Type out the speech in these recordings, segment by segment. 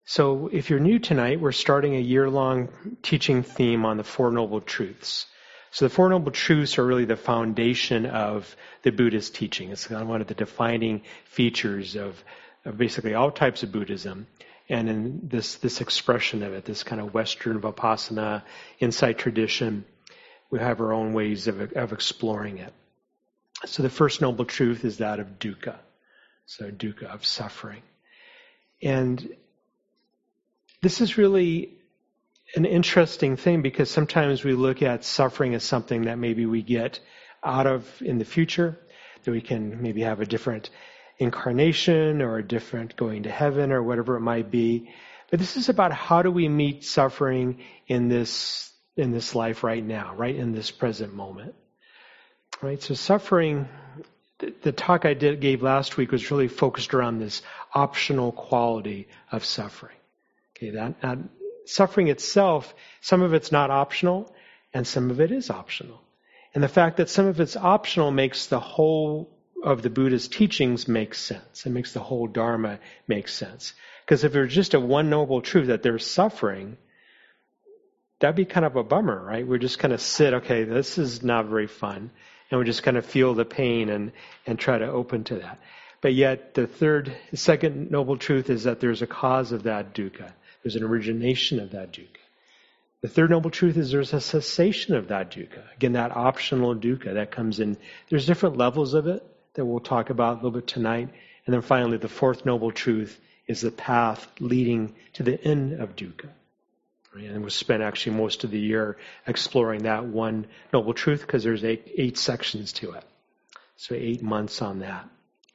So if you're new tonight, we're starting a year-long teaching theme on the Four Noble Truths. So the Four Noble Truths are really the foundation of the Buddhist teaching. It's kind of one of the defining features of basically all types of Buddhism. And in this expression of it, this kind of Western Vipassana insight tradition, we have our own ways of exploring it. So the first noble truth is that of dukkha. So dukkha, of suffering. And this is really an interesting thing because sometimes we look at suffering as something that maybe we get out of in the future, that we can maybe have a different incarnation or a different going to heaven or whatever it might be. But this is about how do we meet suffering in this life right now, right in this present moment. Right? So suffering, the talk I gave last week was really focused around this optional quality of suffering. Okay, that suffering itself, some of it's not optional, and some of it is optional. And the fact that some of it's optional makes the whole of the Buddha's teachings make sense. It makes the whole Dharma make sense. Because if there's just a one noble truth that there's suffering, that'd be kind of a bummer, right? We're just kind of sit, okay, this is not very fun. And we just kind of feel the pain and try to open to that. But yet the second noble truth is that there's a cause of that dukkha. There's an origination of that dukkha. The third noble truth is there's a cessation of that dukkha. Again, that optional dukkha that comes in. There's different levels of it that we'll talk about a little bit tonight. And then finally, the fourth noble truth is the path leading to the end of dukkha. And we'll spend actually most of the year exploring that one noble truth because there's eight sections to it. So 8 months on that.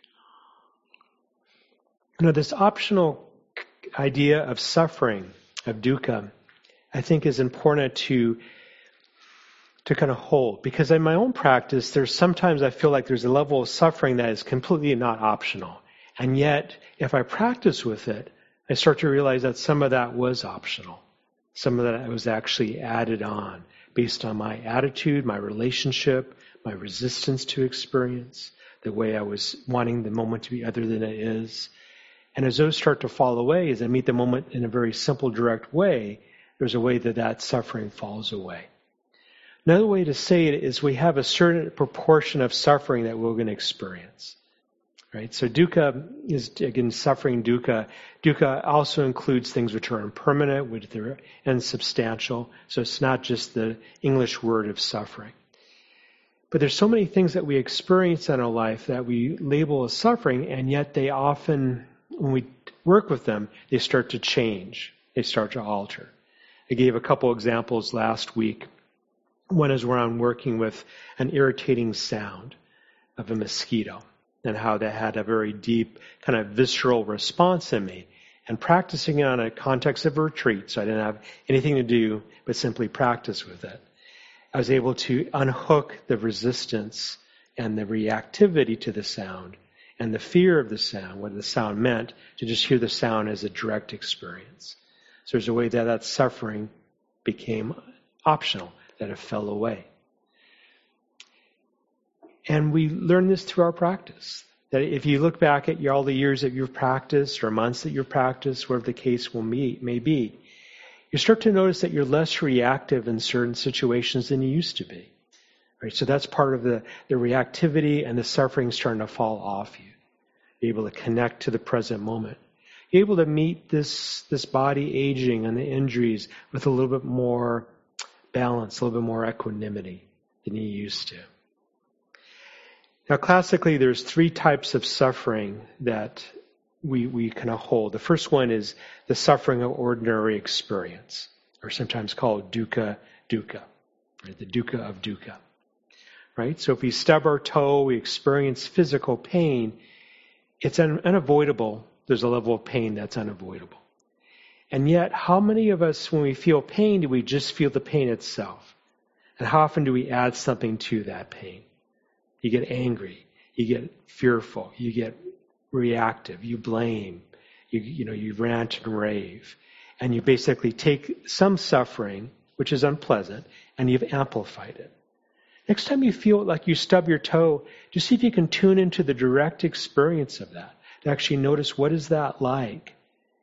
This optional idea of suffering, of dukkha, I think is important to kind of hold. Because in my own practice, there's sometimes I feel like there's a level of suffering that is completely not optional. And yet, if I practice with it, I start to realize that some of that was optional. Some of that was actually added on based on my attitude, my relationship, my resistance to experience, the way I was wanting the moment to be other than it is. And as those start to fall away, as I meet the moment in a very simple, direct way, there's a way that suffering falls away. Another way to say it is we have a certain proportion of suffering that we're going to experience. Right? So dukkha is, again, suffering dukkha. Dukkha also includes things which are impermanent, which are insubstantial. So it's not just the English word of suffering. But there's so many things that we experience in our life that we label as suffering, and yet they often, when we work with them, they start to change. They start to alter. I gave a couple examples last week. One is where I'm working with an irritating sound of a mosquito and how that had a very deep kind of visceral response in me. And practicing it on a context of a retreat, so I didn't have anything to do but simply practice with it. I was able to unhook the resistance and the reactivity to the sound and the fear of the sound, what the sound meant, to just hear the sound as a direct experience. So there's a way that suffering became optional, that it fell away. And we learn this through our practice. That if you look back at all the years that you've practiced or months that you've practiced, whatever the case may be, you start to notice that you're less reactive in certain situations than you used to be. Right? So that's part of the reactivity and the suffering starting to fall off you. You're able to connect to the present moment. You're able to meet this body aging and the injuries with a little bit more balance, a little bit more equanimity than you used to. Now, classically, there's 3 types of suffering that we kind of hold. The first one is the suffering of ordinary experience, or sometimes called dukkha, right? The dukkha of dukkha. Right? So if we stub our toe, we experience physical pain, it's unavoidable. There's a level of pain that's unavoidable. And yet, how many of us, when we feel pain, do we just feel the pain itself? And how often do we add something to that pain? You get angry, you get fearful, you get reactive, you blame, you rant and rave. And you basically take some suffering, which is unpleasant, and you've amplified it. Next time you feel like you stub your toe, just see if you can tune into the direct experience of that, to actually notice what is that like.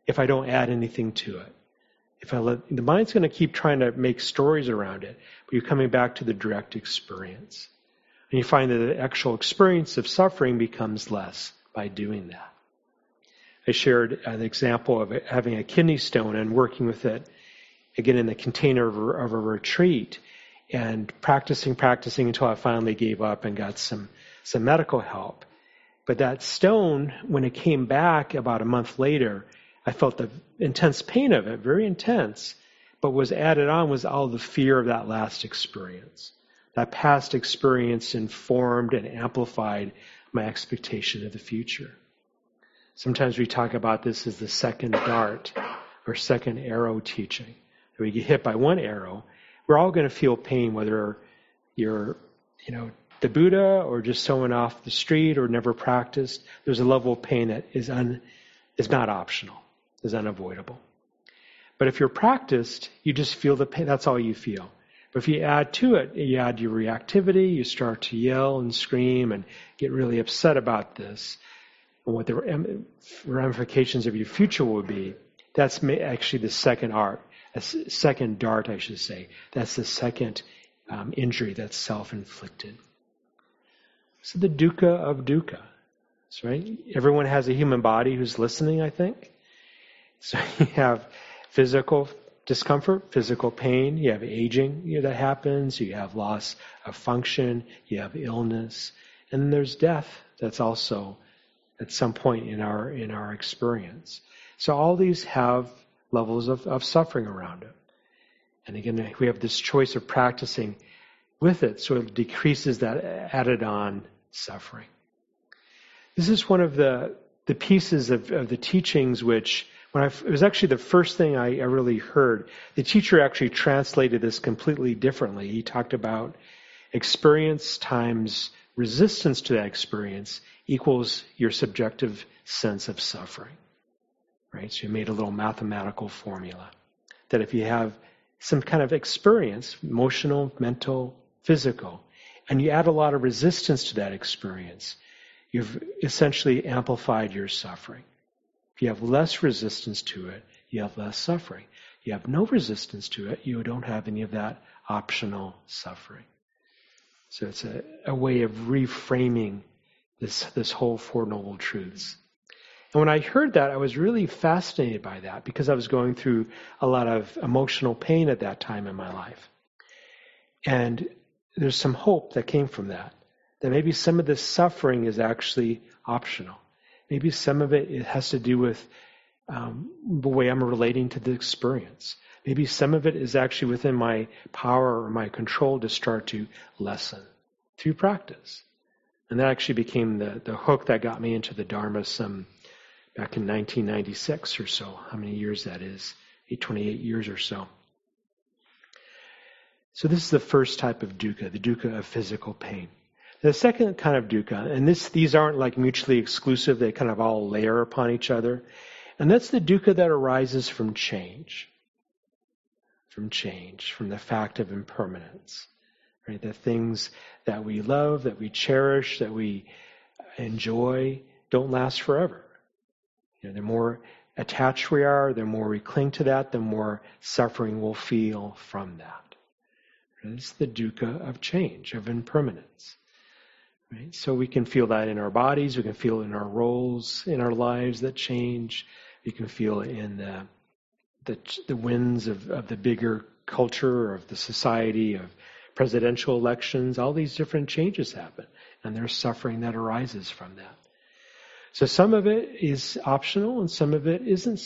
if I don't add anything to it. If I let the mind's going to keep trying to make stories around it, but you're coming back to the direct experience. And you find that the actual experience of suffering becomes less by doing that. I shared an example of having a kidney stone and working with it, again, in the container of a retreat, and practicing until I finally gave up and got some medical help. But that stone, when it came back about a month later, I felt the intense pain of it, very intense, but was added on was all the fear of that last experience. That past experience informed and amplified my expectation of the future. Sometimes we talk about this as the second dart or second arrow teaching. If we get hit by one arrow, we're all going to feel pain, whether you're, the Buddha or just someone off the street or never practiced. There's a level of pain that is not optional, is unavoidable. But if you're practiced, you just feel the pain. That's all you feel. But if you add to it, you add your reactivity, you start to yell and scream and get really upset about this, and what the ramifications of your future will be, that's actually the second second dart, I should say. That's the second injury that's self-inflicted. So the dukkha of dukkha. That's right. Everyone has a human body who's listening, I think. So you have physical discomfort, physical pain, you have aging that happens, you have loss of function, you have illness, and then there's death that's also at some point in our experience. So all these have levels of suffering around it. And again, we have this choice of practicing with it, so it decreases that added on suffering. This is one of the pieces of the teachings which, it was actually the first thing I really heard. The teacher actually translated this completely differently. He talked about experience times resistance to that experience equals your subjective sense of suffering. Right? So he made a little mathematical formula that if you have some kind of experience, emotional, mental, physical, and you add a lot of resistance to that experience, you've essentially amplified your suffering. If you have less resistance to it, you have less suffering. You have no resistance to it, you don't have any of that optional suffering. So it's a way of reframing this whole Four Noble Truths. And when I heard that, I was really fascinated by that because I was going through a lot of emotional pain at that time in my life. And there's some hope that came from that maybe some of this suffering is actually optional. Maybe some of it has to do with the way I'm relating to the experience. Maybe some of it is actually within my power or my control to start to lessen through practice. And that actually became the hook that got me into the Dharma back in 1996 or so. How many years that is? 28 years or so. So this is the first type of dukkha, the dukkha of physical pain. The second kind of dukkha, and these aren't like mutually exclusive, they kind of all layer upon each other. And that's the dukkha that arises from change. From the fact of impermanence. Right? The things that we love, that we cherish, that we enjoy, don't last forever. The more attached we are, the more we cling to that, the more suffering we'll feel from that. It's the dukkha of change, of impermanence. Right? So we can feel that in our bodies, we can feel it in our roles in our lives that change, we can feel it in the winds of the bigger culture, of the society, of presidential elections. All these different changes happen, and there's suffering that arises from that. So some of it is optional, and some of it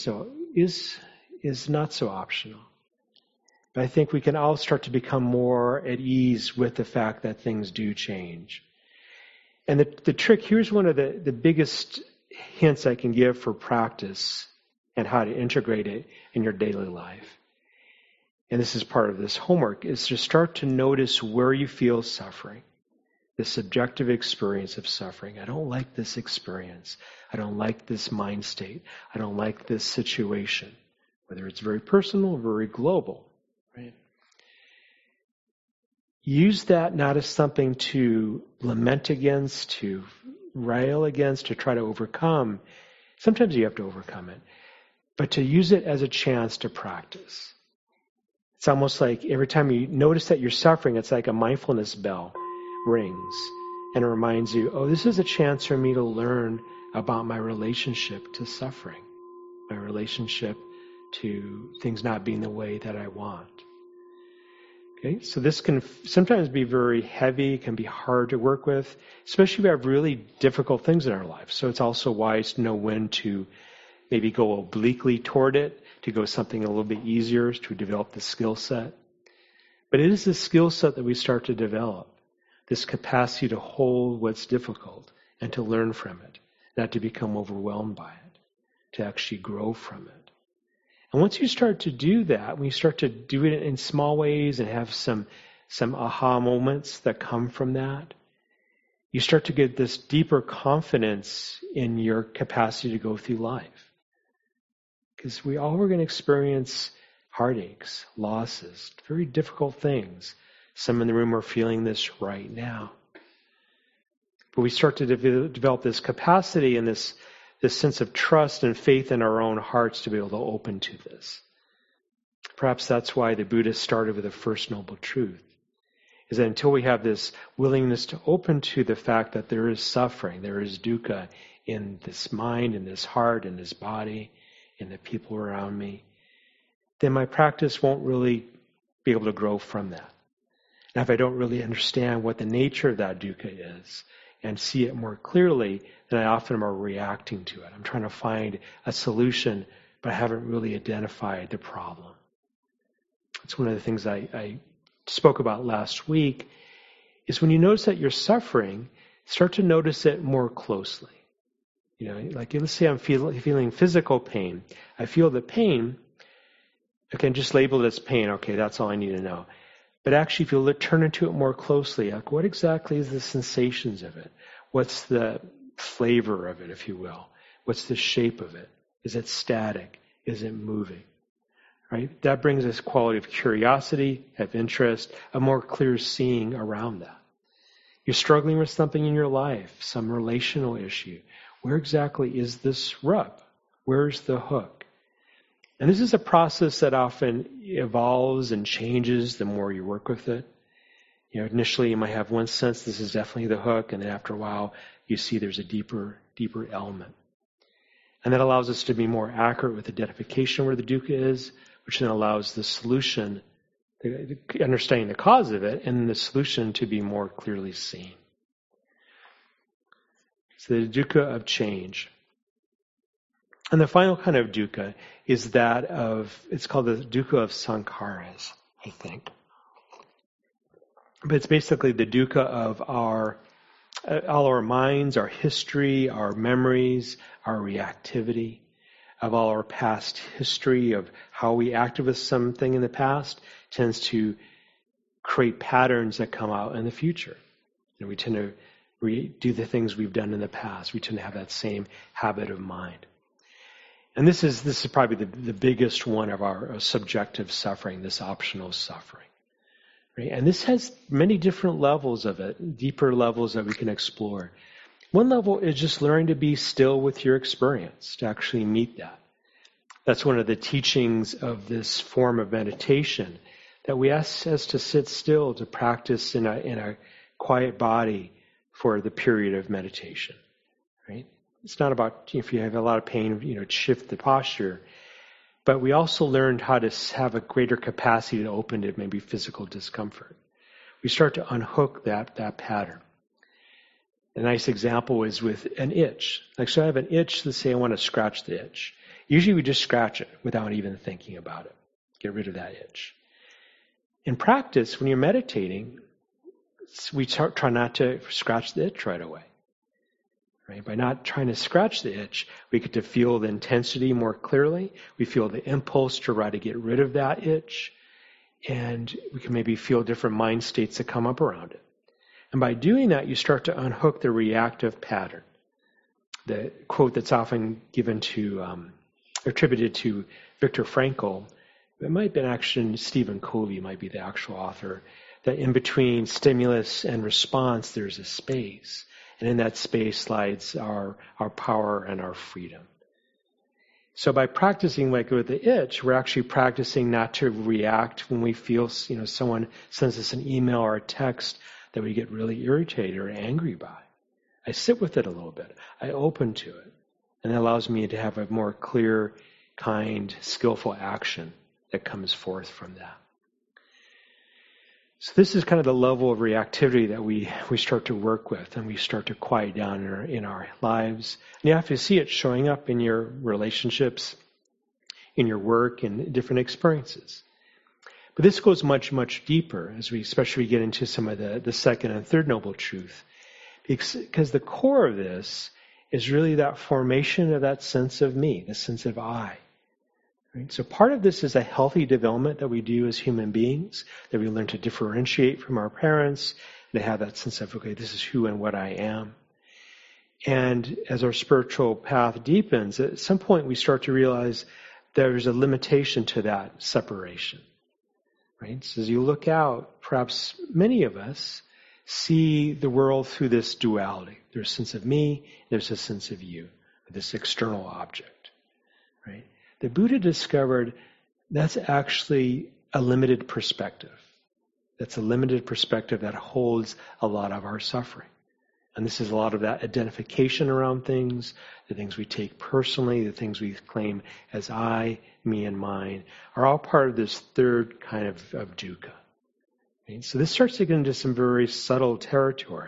is not so optional. But I think we can all start to become more at ease with the fact that things do change. And the trick, here's one of the biggest hints I can give for practice and how to integrate it in your daily life. And this is part of this homework, is to start to notice where you feel suffering. The subjective experience of suffering. I don't like this experience. I don't like this mind state. I don't like this situation. Whether it's very personal or very global. Right? Use that not as something to lament against, to rail against, to try to overcome. Sometimes you have to overcome it. but to use it as a chance to practice. It's almost like every time you notice that you're suffering, it's like a mindfulness bell rings and it reminds you, oh, this is a chance for me to learn about my relationship to suffering, my relationship to things not being the way that I want. Okay, so this can sometimes be very heavy, can be hard to work with, especially if we have really difficult things in our life. So it's also wise to know when to maybe go obliquely toward it, to go something a little bit easier, to develop the skill set. But it is the skill set that we start to develop, this capacity to hold what's difficult and to learn from it, not to become overwhelmed by it, to actually grow from it. And once you start to do that, when you start to do it in small ways and have some aha moments that come from that, you start to get this deeper confidence in your capacity to go through life. Because we all are going to experience heartaches, losses, very difficult things. Some in the room are feeling this right now. But we start to develop this capacity and this sense of trust and faith in our own hearts to be able to open to this. Perhaps that's why the Buddha started with the first noble truth, is that until we have this willingness to open to the fact that there is suffering, there is dukkha in this mind, in this heart, in this body, in the people around me, then my practice won't really be able to grow from that. Now, if I don't really understand what the nature of that dukkha is and see it more clearly, then I often am reacting to it. I'm trying to find a solution, but I haven't really identified the problem. It's one of the things I spoke about last week, is when you notice that you're suffering, start to notice it more closely. You know, like let's say I'm feeling physical pain. I feel the pain. I can just label it as pain. Okay, that's all I need to know. But actually, if you turn into it more closely, like what exactly is the sensations of it? What's the flavor of it, if you will? What's the shape of it? Is it static? Is it moving? Right? That brings us quality of curiosity, of interest, a more clear seeing around that. You're struggling with something in your life, some relational issue. Where exactly is this rub? Where's the hook? And this is a process that often evolves and changes the more you work with it. You know, initially you might have one sense, this is definitely the hook, and then after a while you see there's a deeper element. And that allows us to be more accurate with identification where the dukkha is, which then allows the solution, understanding the cause of it, and the solution to be more clearly seen. So the dukkha of change. And the final kind of dukkha is that of, it's called the dukkha of sankharas, I think. But it's basically the dukkha of all our minds, our history, our memories, our reactivity, of all our past history, of how we acted with something in the past, tends to create patterns that come out in the future. And we tend to do the things we've done in the past. We tend to have that same habit of mind. And this is probably the biggest one of our subjective suffering, this optional suffering. Right? And this has many different levels of it, deeper levels that we can explore. One level is just learning to be still with your experience, to actually meet that. That's one of the teachings of this form of meditation, that we ask us to sit still, to practice in a quiet body for the period of meditation. Right? It's not about, if you have a lot of pain, shift the posture. But we also learned how to have a greater capacity to open to maybe physical discomfort. We start to unhook that pattern. A nice example is with an itch. Like, so I have an itch, let's say I want to scratch the itch. Usually we just scratch it without even thinking about it. Get rid of that itch. In practice, when you're meditating, we try not to scratch the itch right away. Right? By not trying to scratch the itch, we get to feel the intensity more clearly. We feel the impulse to try to get rid of that itch. And we can maybe feel different mind states that come up around it. And by doing that, you start to unhook the reactive pattern. The quote that's often given attributed to Viktor Frankl, it might have been actually Stephen Covey might be the actual author, that in between stimulus and response, there's a space. And in that space lies our power and our freedom. So by practicing like with the itch, we're actually practicing not to react when we feel, someone sends us an email or a text that we get really irritated or angry by. I sit with it a little bit. I open to it. And it allows me to have a more clear, kind, skillful action that comes forth from that. So this is kind of the level of reactivity that we start to work with, and we start to quiet down in our lives. And you have to see it showing up in your relationships, in your work, and different experiences. But this goes much, much deeper as we especially get into some of the second and third noble truth. Because the core of this is really that formation of that sense of me, the sense of I. Right? So part of this is a healthy development that we do as human beings, that we learn to differentiate from our parents, and to have that sense of, okay, this is who and what I am. And as our spiritual path deepens, at some point we start to realize there's a limitation to that separation. Right? So as you look out, perhaps many of us see the world through this duality. There's a sense of me, there's a sense of you, this external object. Right? The Buddha discovered that's actually a limited perspective. That's a limited perspective that holds a lot of our suffering. And this is a lot of that identification around things, the things we take personally, the things we claim as I, me, and mine, are all part of this third kind of dukkha. Right? So this starts to get into some very subtle territory.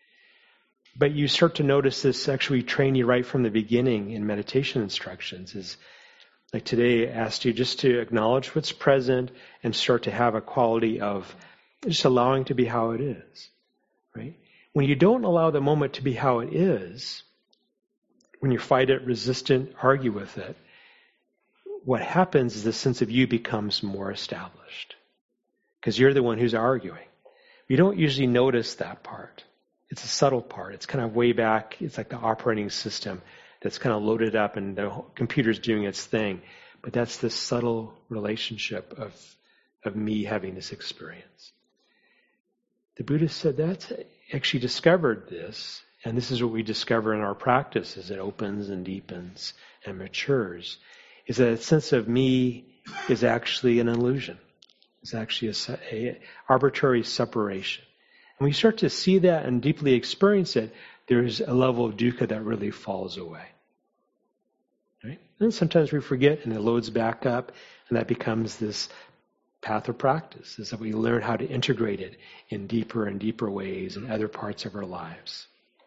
But you start to notice this actually train you right from the beginning in meditation instructions. Is like today I asked you just to acknowledge what's present and start to have a quality of just allowing to be how it is. Right? When you don't allow the moment to be how it is, when you fight it, resist it, argue with it, what happens is the sense of you becomes more established. Because you're the one who's arguing. You don't usually notice that part. It's a subtle part. It's kind of way back. It's like the operating system that's kind of loaded up and the computer's doing its thing. But that's the subtle relationship of me having this experience. The Buddha said that's actually discovered this, and this is what we discover in our practice as it opens and deepens and matures, is that a sense of me is actually an illusion. It's actually a arbitrary separation. And when you start to see that and deeply experience it, there's a level of dukkha that really falls away. Right? And sometimes we forget and it loads back up, and that becomes this path of practice, is that we learn how to integrate it in deeper and deeper ways in other parts of our lives.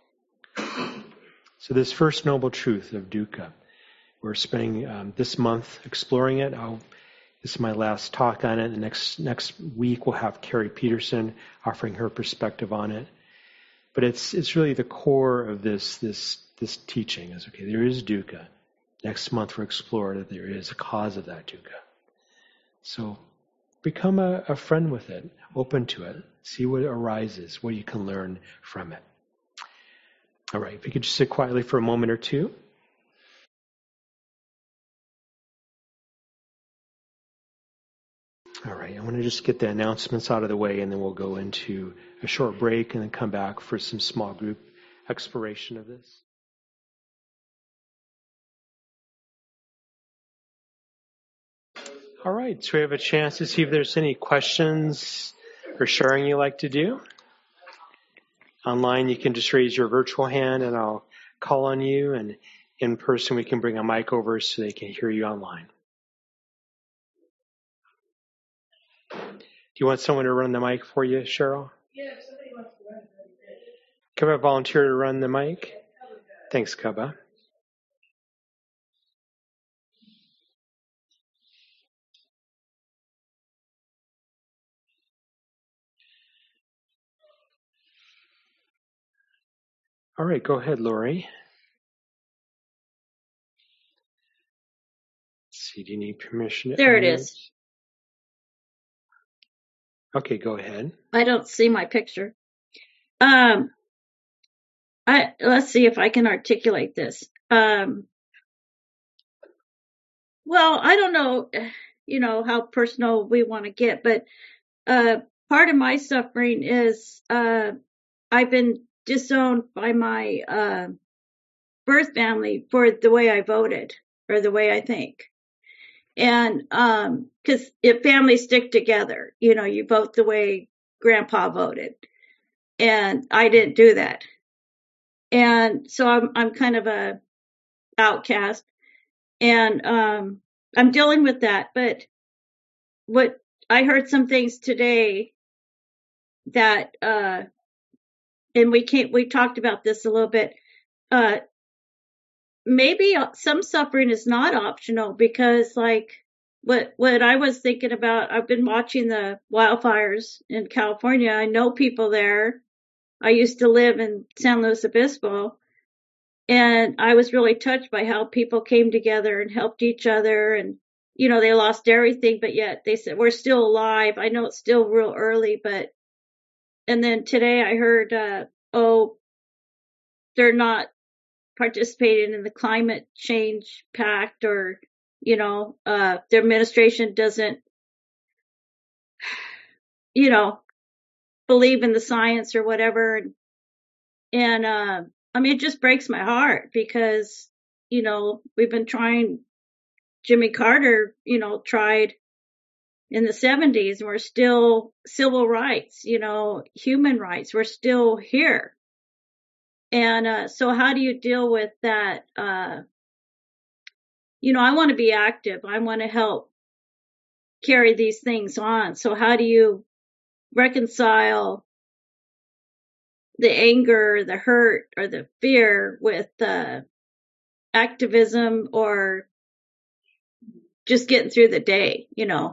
So this first noble truth of dukkha, we're spending this month exploring it. This is my last talk on it. The next week we'll have Carrie Peterson offering her perspective on it. But it's really the core of this teaching is, okay, there is dukkha. Next month we'll explore that there is a cause of that dukkha. So become a friend with it, open to it, see what arises, what you can learn from it. All right, if you could just sit quietly for a moment or two. All right, I want to just get the announcements out of the way, and then we'll go into a short break and then come back for some small group exploration of this. All right, so we have a chance to see if there's any questions or sharing you'd like to do. Online, you can just raise your virtual hand and I'll call on you, and in person, we can bring a mic over so they can hear you online. Do you want someone to run the mic for you, Cheryl? Yeah, if somebody wants to run it. Can I volunteer to run the mic? Thanks, Kaba. All right, go ahead, Lori. Let's see, do you need permission? There it is. Okay, go ahead. I don't see my picture. Let's see if I can articulate this. Well, I don't know, how personal we want to get, but part of my suffering is I've been disowned by my birth family for the way I voted. or the way I think. And because if families stick together, you vote the way grandpa voted. And I didn't do that. And so I'm kind of a outcast. And I'm dealing with that. But what I heard some things today that and we talked about this a little bit. Maybe some suffering is not optional, because like what I was thinking about, I've been watching the wildfires in California. I know people there. I used to live in San Luis Obispo, and I was really touched by how people came together and helped each other. And, they lost everything, but yet they said, we're still alive. I know it's still real early, and then today I heard, they're not participating in the climate change pact, or, their administration doesn't, believe in the science or whatever. And I mean, it just breaks my heart, because, we've been trying, Jimmy Carter, tried in the 70s, and we're still civil rights, human rights, we're still here. And so how do you deal with that? I want to be active. I want to help carry these things on. So how do you reconcile the anger, the hurt, or the fear with activism, or just getting through the day?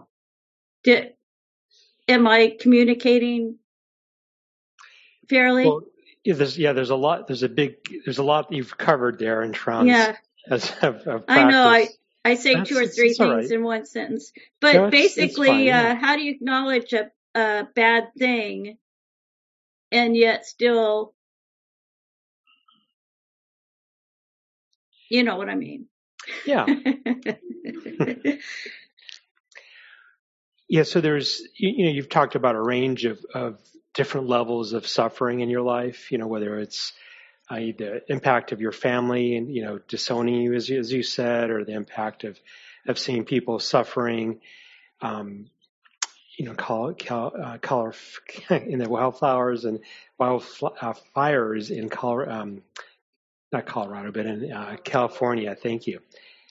Am I communicating fairly? Well, there's a lot that you've covered there in terms of practice. I know I say two or three things in one sentence, but basically, how do you acknowledge a bad thing and yet still, you know what I mean? Yeah. Yeah. So there's, you've talked about a range of different levels of suffering in your life, whether it's the impact of your family and, disowning you, as you said, or the impact of seeing people suffering, in the wildflowers and wildfires in not Colorado, but in California. Thank you.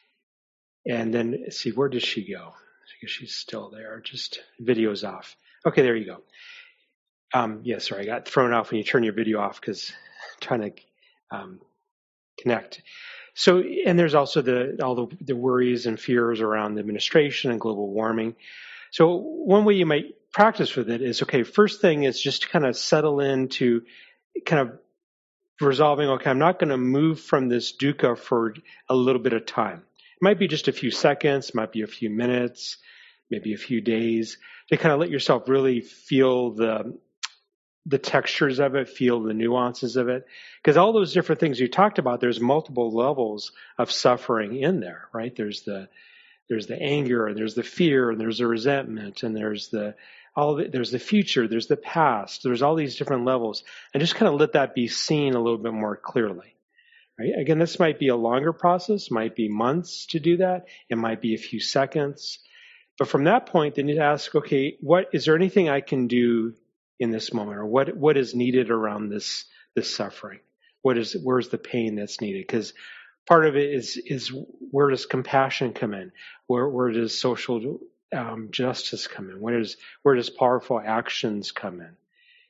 And then, let's see, where did she go? I guess she's still there. Just video's off. Okay, there you go. Sorry, I got thrown off when you turn your video off because I'm trying to connect. So, and there's also all the worries and fears around the administration and global warming. So one way you might practice with it is, okay, first thing is just to kind of settle into kind of resolving, okay, I'm not going to move from this dukkha for a little bit of time. It might be just a few seconds, might be a few minutes, maybe a few days, to kind of let yourself really feel the textures of it, feel the nuances of it. Because all those different things you talked about, there's multiple levels of suffering in there, right? There's the anger, and there's the fear, and there's the resentment, and there's the future, there's the past, there's all these different levels. And just kind of let that be seen a little bit more clearly. Right? Again, this might be a longer process, might be months to do that. It might be a few seconds. But from that point, then you ask, okay, is there anything I can do in this moment, or what is needed around this suffering? Where's the pain that's needed? Because part of it is where does compassion come in? Where does social justice come in? Where does powerful actions come in?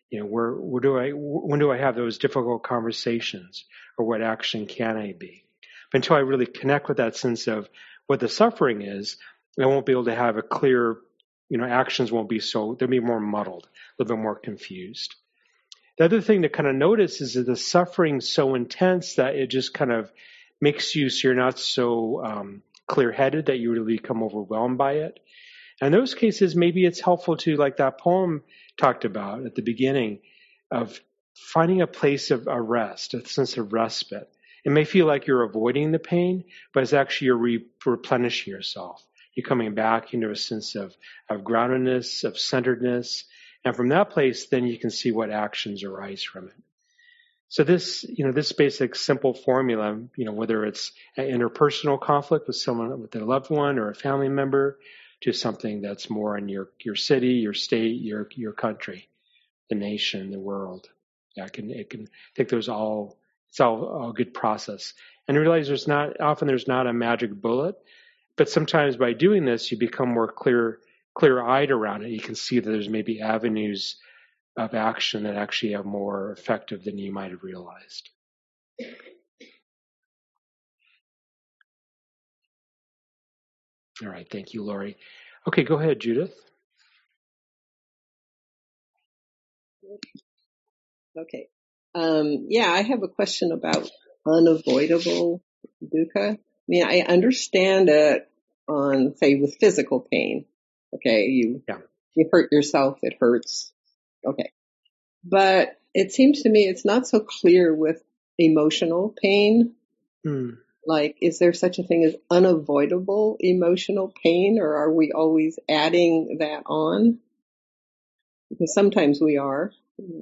When do I have those difficult conversations, or what action can I be? But until I really connect with that sense of what the suffering is, I won't be able to have a clear, actions won't be they'll be more muddled, a little bit more confused. The other thing to kind of notice is that the suffering so intense that it just kind of makes you so you're not so clear-headed, that you really become overwhelmed by it. And in those cases, maybe it's helpful to, like that poem talked about at the beginning, of finding a place of a rest, a sense of respite. It may feel like you're avoiding the pain, but it's actually you're replenishing yourself. You're coming back into a sense of groundedness, of centeredness. And from that place, then you can see what actions arise from it. So this basic simple formula, whether it's an interpersonal conflict with someone, with a loved one or a family member, to something that's more in your city, your state, your country, the nation, the world. Yeah, I can think it's all a good process. And realize there's not a magic bullet, but sometimes by doing this, you become more clear-eyed around it. You can see that there's maybe avenues of action that actually are more effective than you might have realized. All right, thank you, Lori. Okay, go ahead, Judith. Okay. I have a question about unavoidable dukkha. I mean, I understand it on, say, with physical pain. Okay, you hurt yourself, it hurts. Okay. But it seems to me it's not so clear with emotional pain. Like, is there such a thing as unavoidable emotional pain, or are we always adding that on? Because sometimes we are.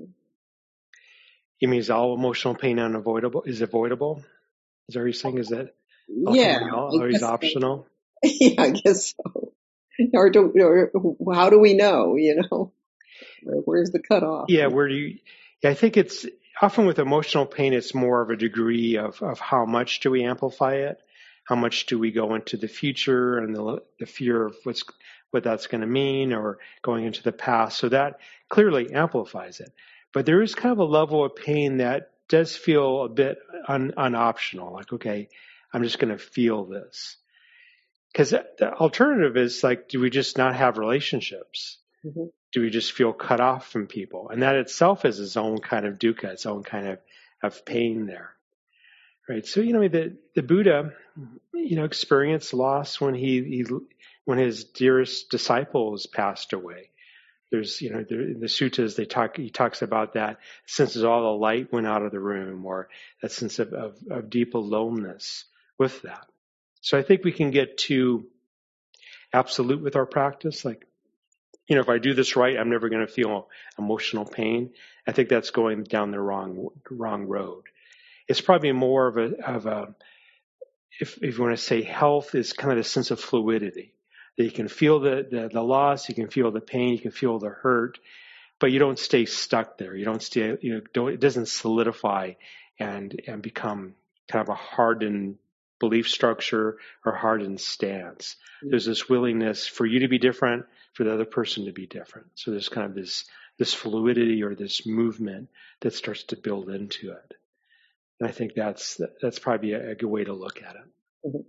You mean is all emotional pain unavoidable? Is avoidable? Is that what you're saying? Is that always optional? Yeah, I guess so. Or how do we know, Where's the cutoff? Yeah, I think it's often with emotional pain, it's more of a degree of how much do we amplify it? How much do we go into the future and the fear of what that's going to mean, or going into the past? So that clearly amplifies it. But there is kind of a level of pain that does feel a bit unoptional. Like, okay, I'm just going to feel this. Because the alternative is like, do we just not have relationships? Mm-hmm. Do we just feel cut off from people? And that itself is its own kind of dukkha, its own kind of pain there. Right. So, the Buddha, experienced loss when when his dearest disciples passed away. There's, in the suttas, he talks about that sense as all the light went out of the room, or that sense of deep aloneness with that. So I think we can get too absolute with our practice. Like, if I do this right, I'm never going to feel emotional pain. I think that's going down the wrong road. It's probably more of a if you want to say health is kind of the sense of fluidity. That you can feel the loss, you can feel the pain, you can feel the hurt, but you don't stay stuck there. You don't stay, it doesn't solidify and become kind of a hardened belief structure or hardened stance. There's this willingness for you to be different, for the other person to be different. So there's kind of this fluidity or this movement that starts to build into it. And I think that's probably a good way to look at it. Mm-hmm.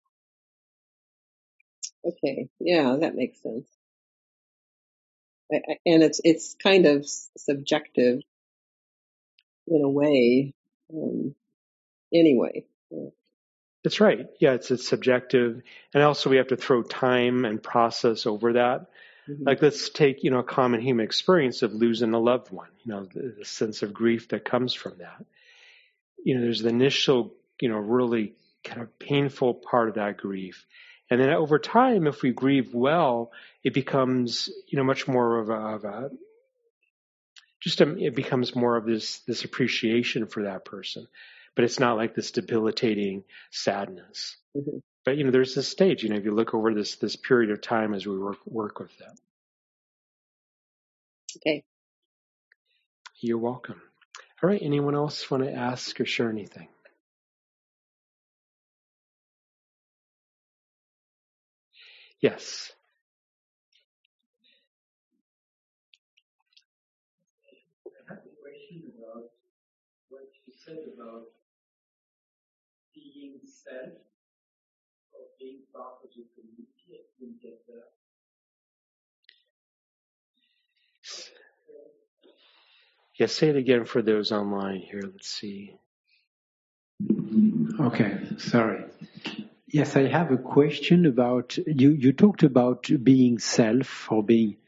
Okay, yeah, that makes sense. And it's kind of subjective in a way, anyway. Yeah. That's right. Yeah, it's subjective, and also we have to throw time and process over that. Mm-hmm. Like, let's take a common human experience of losing a loved one. The sense of grief that comes from that. There's the initial really kind of painful part of that grief. And then over time, if we grieve well, it becomes, much more of it becomes more of this appreciation for that person. But it's not like this debilitating sadness. Mm-hmm. But, there's this stage, if you look over this period of time as we work with them. Okay. You're welcome. All right. Anyone else want to ask or share anything? Yes. I have a question about what you said about being self or being part of the community. I didn't get that. Yeah, say it again for those online here. Let's see. Okay, sorry. Yes, I have a question about you talked about being self or being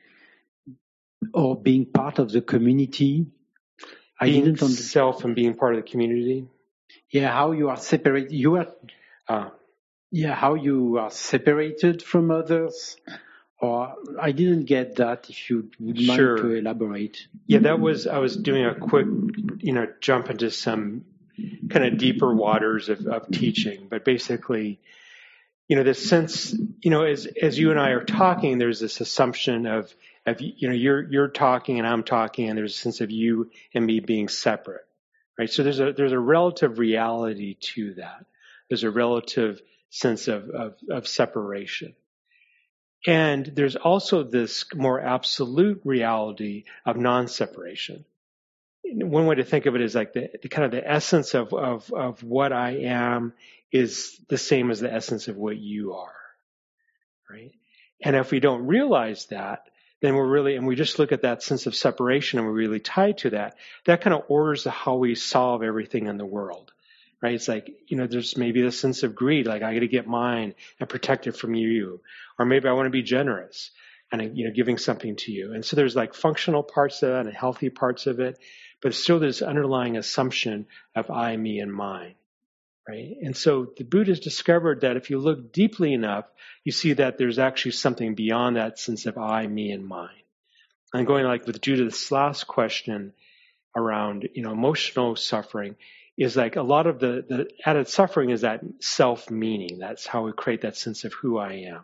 part of the community. Being self and being part of the community. Yeah, how you are separated. How you are separated from others, Or I didn't get that. If you would mind Sure. to elaborate. Yeah, I was doing a quick, jump into some kind of deeper waters of teaching. But basically, this sense, as you and I are talking, there's this assumption of you're talking and I'm talking, and there's a sense of you and me being separate, right? So there's a relative reality to that. There's a relative sense of separation. And there's also this more absolute reality of non-separation. One way to think of it is like the kind of the essence of what I am is the same as the essence of what you are, right? And if we don't realize that, then we just look at that sense of separation and we're really tied to that. That kind of orders how we solve everything in the world, right? It's like, there's maybe the sense of greed, like I got to get mine and protect it from you. Or maybe I want to be generous and, giving something to you. And so there's like functional parts of that and healthy parts of it, but still this underlying assumption of I, me, and mine, right? And so the Buddhists discovered that if you look deeply enough, you see that there's actually something beyond that sense of I, me, and mine. And going like with Judith's last question around, emotional suffering, is like a lot of the added suffering is that self-meaning. That's how we create that sense of who I am.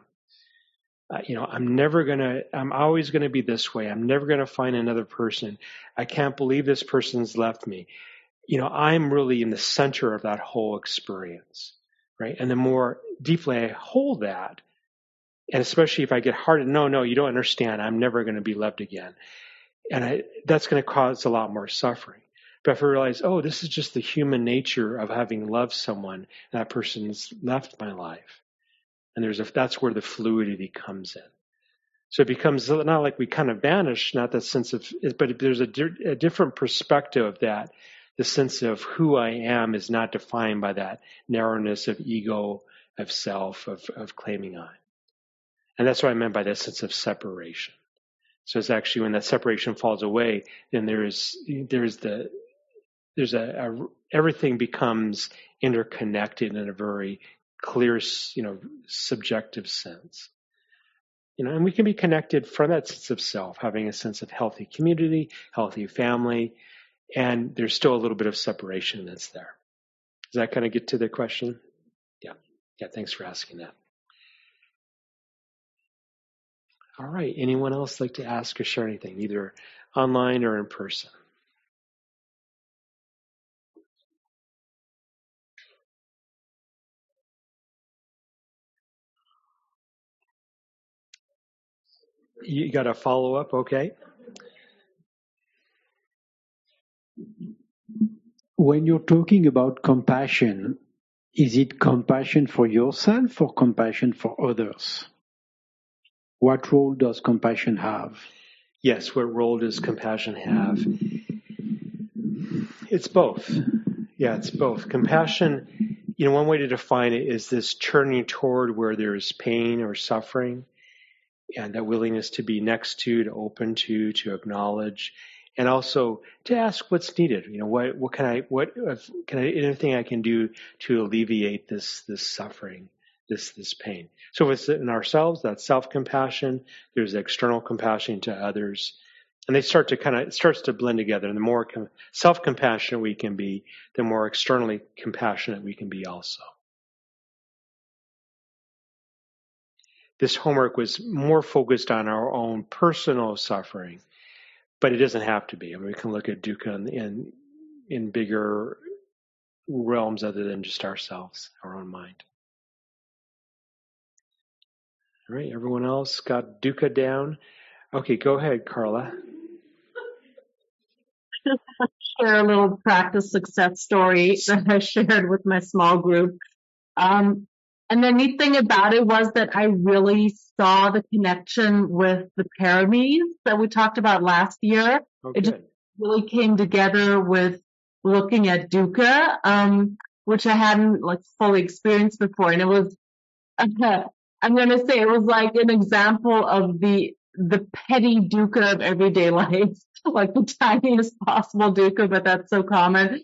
I'm always going to be this way. I'm never going to find another person. I can't believe this person's left me. I'm really in the center of that whole experience, right? And the more deeply I hold that, and especially if I get hard, no, you don't understand. I'm never going to be loved again. And that's going to cause a lot more suffering. But if I realize, this is just the human nature of having loved someone, and that person's left my life. And that's where the fluidity comes in. So it becomes not like we kind of vanish, not that sense of, but there's a different perspective of that. The sense of who I am is not defined by that narrowness of ego, of self, of claiming I. And that's what I meant by that sense of separation. So it's actually when that separation falls away, then everything becomes interconnected in a very clear, subjective sense. And we can be connected from that sense of self, having a sense of healthy community, healthy family, and there's still a little bit of separation that's there. Does that kind of get to the question? Yeah, thanks for asking that. All right, anyone else like to ask or share anything, either online or in person? You got a follow-up? Okay. When you're talking about compassion, is it compassion for yourself or compassion for others? What role does compassion have? Yes, what role does compassion have? It's both. Yeah, it's both. Compassion, one way to define it is this turning toward where there's pain or suffering, and that willingness to be next to open to acknowledge, and also to ask what's needed. What can I anything I can do to alleviate this suffering, this pain. So if it's in ourselves, that's self-compassion. There's external compassion to others, and they start to it starts to blend together. And the more self-compassionate we can be, the more externally compassionate we can be also. This homework was more focused on our own personal suffering, but it doesn't have to be. I mean, we can look at dukkha in bigger realms other than just ourselves, our own mind. All right, everyone else got dukkha down? Okay, go ahead, Carla. Share a little practice success story that I shared with my small group. And the neat thing about it was that I really saw the connection with the paramis that we talked about last year. Okay. It just really came together with looking at dukkha, which I hadn't fully experienced before. And it was, I'm going to say it was like an example of the petty dukkha of everyday life, like the tiniest possible dukkha, but that's so common.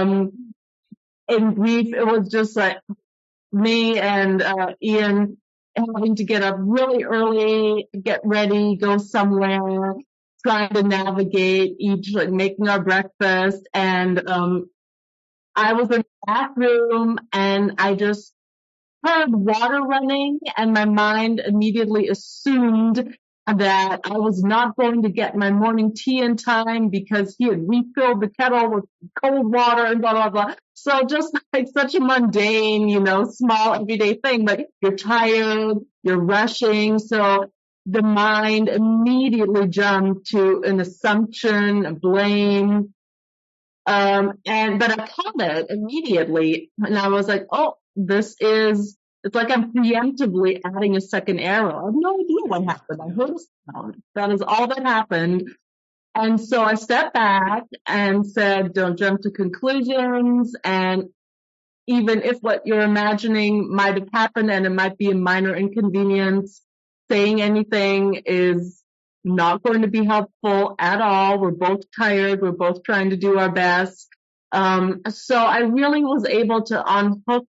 In brief, it was just like me and Ian having to get up really early, get ready, go somewhere, trying to navigate each, like making our breakfast. And I was in the bathroom and I just heard water running, and my mind immediately assumed that I was not going to get my morning tea in time because he had refilled the kettle with cold water and blah, blah, blah. So just like such a mundane, small everyday thing, but you're tired, you're rushing. So the mind immediately jumped to an assumption, a blame. But I caught it immediately, and I was like, oh, it's like I'm preemptively adding a second arrow. I have no idea what happened. I heard a sound. That is all that happened. And so I stepped back and said, don't jump to conclusions. And even if what you're imagining might have happened and it might be a minor inconvenience, saying anything is not going to be helpful at all. We're both tired. We're both trying to do our best. So I really was able to unhook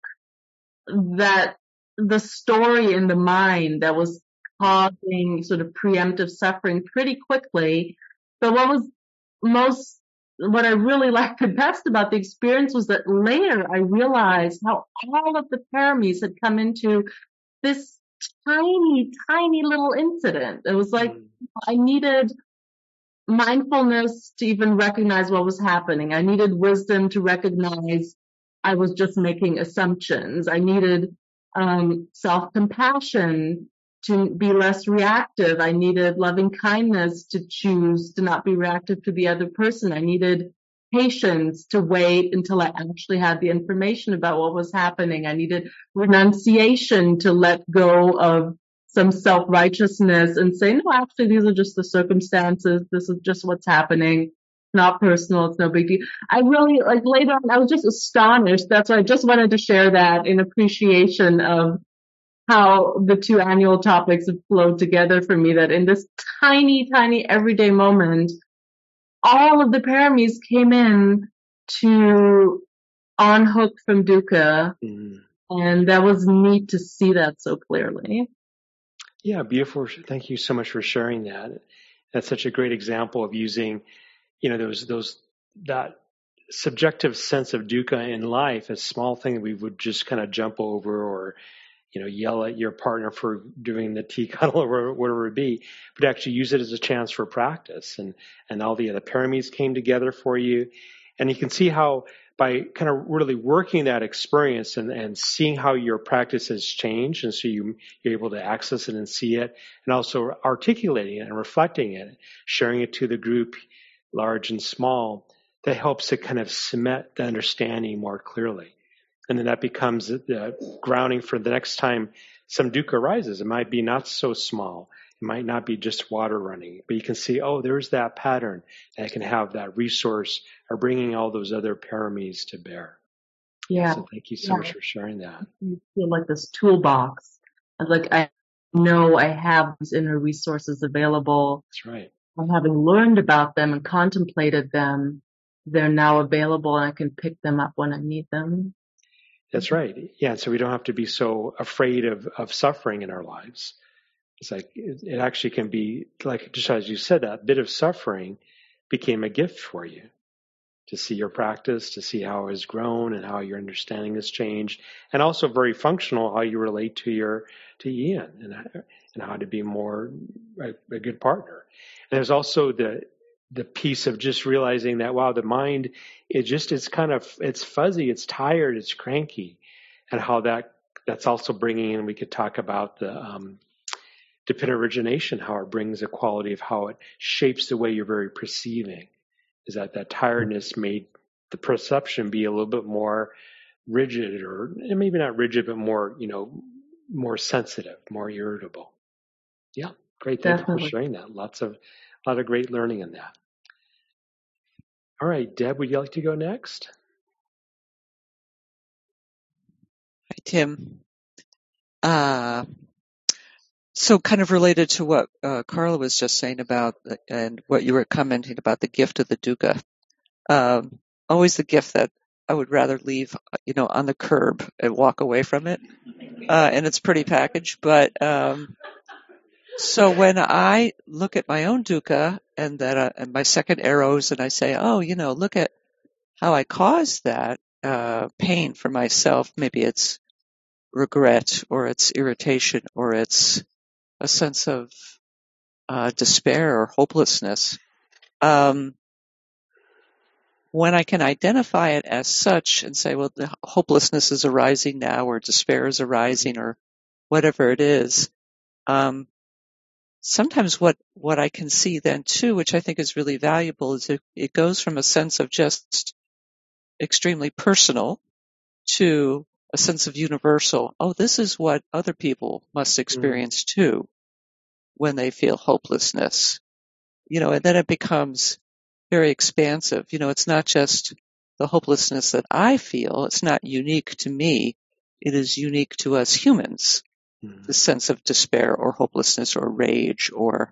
the story in the mind that was causing sort of preemptive suffering pretty quickly. But what I really liked the best about the experience was that later I realized how all of the paramis had come into this tiny, tiny little incident. It was like I needed mindfulness to even recognize what was happening. I needed wisdom to recognize I was just making assumptions. I needed self-compassion to be less reactive. I needed loving kindness to choose to not be reactive to the other person. I needed patience to wait until I actually had the information about what was happening. I needed renunciation to let go of some self-righteousness and say, no, actually, these are just the circumstances. This is just what's happening. Not personal. It's no big deal. I really, later on, I was just astonished. That's why I just wanted to share that in appreciation of how the two annual topics have flowed together for me, that in this tiny, tiny everyday moment, all of the paramis came in to unhook from dukkha. And that was neat to see that so clearly. Yeah, beautiful. Thank you so much for sharing that. That's such a great example of using, that subjective sense of dukkha in life, a small thing we would just kind of jump over or, yell at your partner for doing the tea cuddle or whatever it be, but actually use it as a chance for practice. And all the other paramis came together for you. And you can see how by kind of really working that experience and seeing how your practice has changed, and so you're able to access it and see it, and also articulating it and reflecting it, sharing it to the group, large and small, that helps to kind of cement the understanding more clearly. And then that becomes the grounding for the next time some dukkha arises. It might be not so small. It might not be just water running, but you can see, oh, there's that pattern. And I can have that resource of bringing all those other paramis to bear. Yeah. So thank you so much for sharing that. You feel like this toolbox. I know I have these inner resources available. That's right. And having learned about them and contemplated them, they're now available and I can pick them up when I need them. That's right. Yeah. So we don't have to be so afraid of suffering in our lives. It's like, it actually can be like, just as you said, that bit of suffering became a gift for you to see your practice, to see how it has grown and how your understanding has changed, and also very functional how you relate to Ian and how to be more a good partner. And there's also the piece of just realizing that, wow, the mind, it's fuzzy, it's tired, it's cranky, and how that's also bringing in, we could talk about the dependent origination, how it brings a quality of how it shapes the way you're very perceiving. Is that tiredness made the perception be a little bit more rigid, or maybe not rigid, but more, more sensitive, more irritable. Yeah, great. Thank you for sharing that. A lot of great learning in that. All right, Deb, would you like to go next? Hi, Tim. So kind of related to what Carla was just saying about, and what you were commenting about, the gift of the dukkha. Always the gift that I would rather leave, on the curb and walk away from it, in its pretty package. But, so when I look at my own dukkha and and my second arrows and I say, oh, look at how I caused that, pain for myself. Maybe it's regret or it's irritation or it's a sense of, despair or hopelessness. When I can identify it as such and say, well, the hopelessness is arising now or despair is arising or whatever it is, sometimes what I can see then too, which I think is really valuable, is it goes from a sense of just extremely personal to a sense of universal. Oh, this is what other people must experience too when they feel hopelessness. And then it becomes very expansive. It's not just the hopelessness that I feel. It's not unique to me. It is unique to us humans. The sense of despair or hopelessness or rage or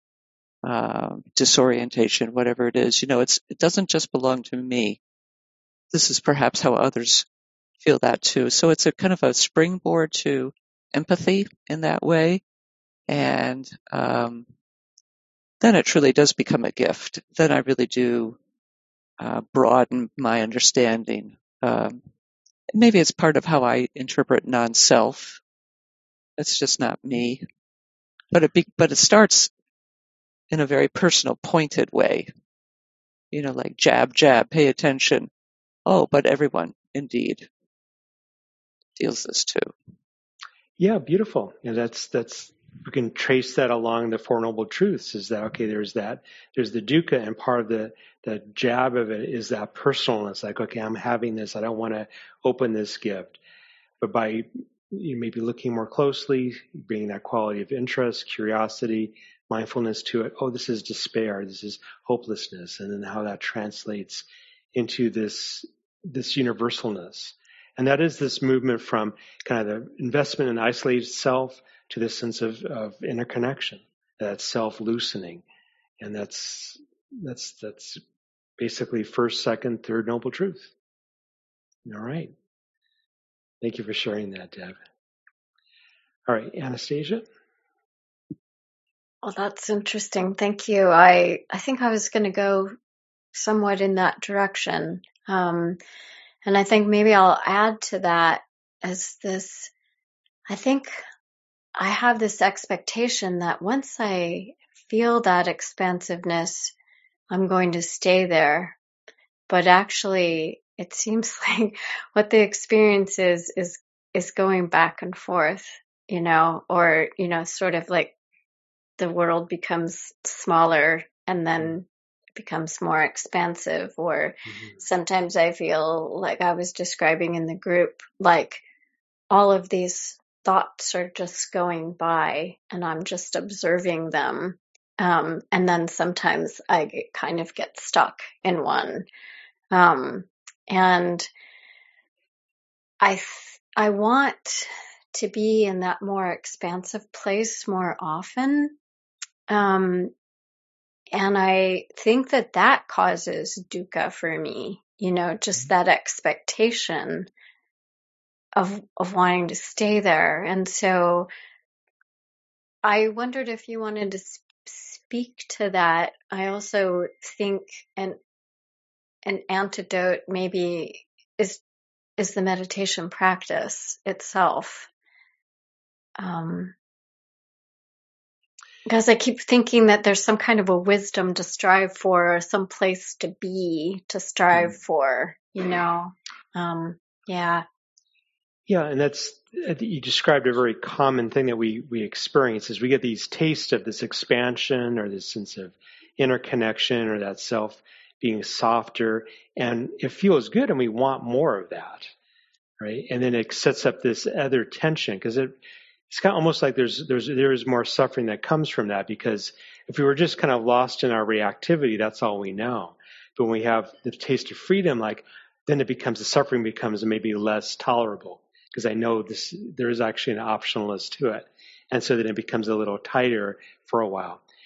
disorientation, whatever it is. It doesn't just belong to me. This is perhaps how others feel that too. So it's a kind of a springboard to empathy in that way. And then it truly does become a gift. Then I really do broaden my understanding. Maybe it's part of how I interpret non-self. It's just not me. But it starts in a very personal, pointed way. Like jab, jab, pay attention. Oh, but everyone indeed feels this too. Yeah, beautiful. That's we can trace that along the Four Noble Truths. Is that okay? There's the dukkha, and part of the jab of it is that personalness. Like, okay, I'm having this. I don't want to open this gift, but by maybe looking more closely, bringing that quality of interest, curiosity, mindfulness to it. Oh, this is despair. This is hopelessness, and then how that translates into this universalness. And that is this movement from kind of the investment in isolated self to this sense of interconnection, that self-loosening. And that's basically first, second, third noble truth. All right. Thank you for sharing that, Deb. All right, Anastasia? Well, that's interesting. Thank you. I think I was going to go somewhat in that direction. And I think maybe I'll add to that as this, I think I have this expectation that once I feel that expansiveness, I'm going to stay there. But actually, it seems like what the experience is going back and forth, or, sort of like the world becomes smaller and then becomes more expansive, or sometimes I feel like I was describing in the group, like all of these thoughts are just going by and I'm just observing them. And then sometimes I kind of get stuck in one. And I want to be in that more expansive place more often. And I think that causes dukkha for me, just that expectation of wanting to stay there. And so I wondered if you wanted to speak to that. I also think an antidote maybe is the meditation practice itself. Because I keep thinking that there's some kind of a wisdom to strive for, some place to be, to strive for, Yeah. Yeah, and you described a very common thing that we experience is we get these tastes of this expansion or this sense of interconnection or that self being softer, and it feels good and we want more of that, right? And then it sets up this other tension because it's kind of almost like there is more suffering that comes from that, because if we were just kind of lost in our reactivity, that's all we know. But when we have the taste of freedom, then the suffering becomes maybe less tolerable, because I know there is actually an optionalness to it. And so then it becomes a little tighter for a while.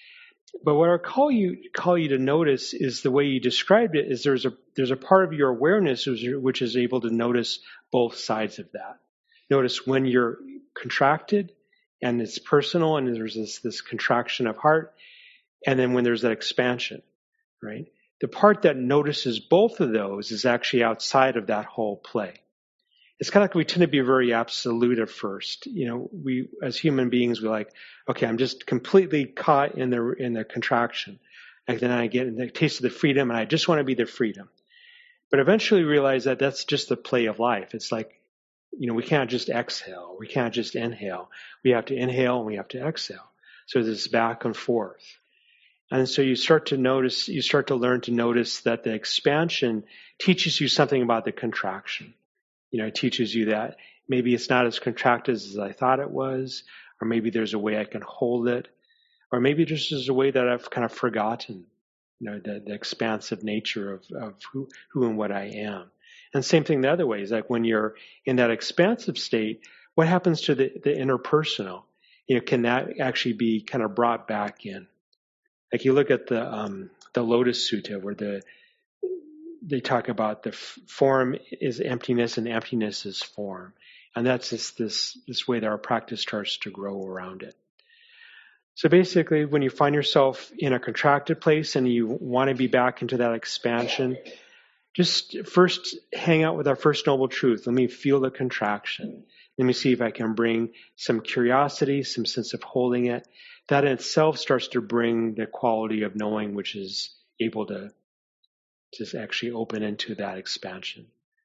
But what I call you to notice is the way you described it is there's a part of your awareness which is able to notice both sides of that. Notice when you're contracted and it's personal and there's this contraction of heart, and then when there's that expansion, right? The part that notices both of those is actually outside of that whole play. It's kind of like we tend to be very absolute at first. We, as human beings, we're like, okay, I'm just completely caught in the contraction. And then I get the taste of the freedom and I just want to be the freedom. But eventually realize that that's just the play of life. It's like, we can't just exhale. We can't just inhale. We have to inhale and we have to exhale. So there's back and forth. And so you start to learn to notice that the expansion teaches you something about the contraction. It teaches you that maybe it's not as contracted as I thought it was, or maybe there's a way I can hold it, or maybe just there's a way that I've kind of forgotten, the expansive nature of who and what I am. And same thing the other way is like when you're in that expansive state, what happens to the interpersonal? Can that actually be kind of brought back in? Like you look at the Lotus Sutta where they talk about the form is emptiness and emptiness is form. And that's just this way that our practice starts to grow around it. So basically, when you find yourself in a contracted place and you want to be back into that expansion, just first hang out with our First Noble Truth. Let me feel the contraction. Let me see if I can bring some curiosity, some sense of holding it. That in itself starts to bring the quality of knowing, which is able to just actually open into that expansion.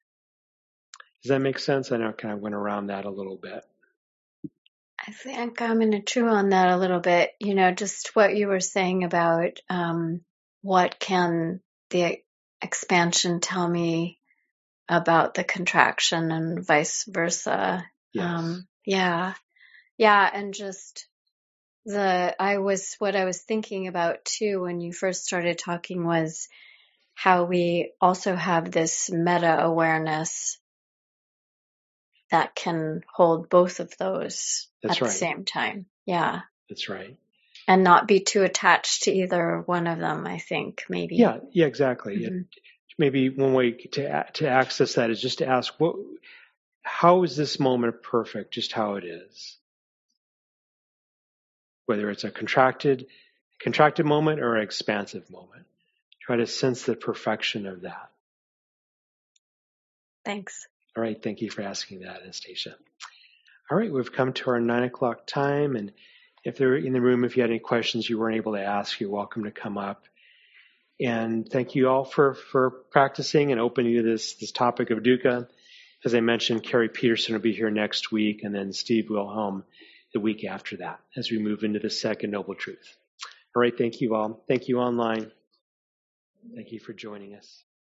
Does that make sense? I know I kind of went around that a little bit. I think I'm going to chew on that a little bit. Just what you were saying about what can the expansion tell me about the contraction and vice versa. Yes. Yeah, and just what I was thinking about too when you first started talking was how we also have this meta awareness that can hold both of those at the same time. Yeah. That's right. And not be too attached to either one of them, I think, maybe. Yeah, exactly. Mm-hmm. Maybe one way to access that is just to ask, how is this moment perfect, just how it is? Whether it's a contracted moment or an expansive moment. Try to sense the perfection of that. Thanks. All right. Thank you for asking that, Anastasia. All right. We've come to our 9:00 time. And if they're in the room, if you had any questions you weren't able to ask, you're welcome to come up. And thank you all for practicing and opening to this topic of dukkha. As I mentioned, Carrie Peterson will be here next week, and then Steve Wilhelm the week after that as we move into the second Noble Truth. All right. Thank you all. Thank you online. Thank you for joining us.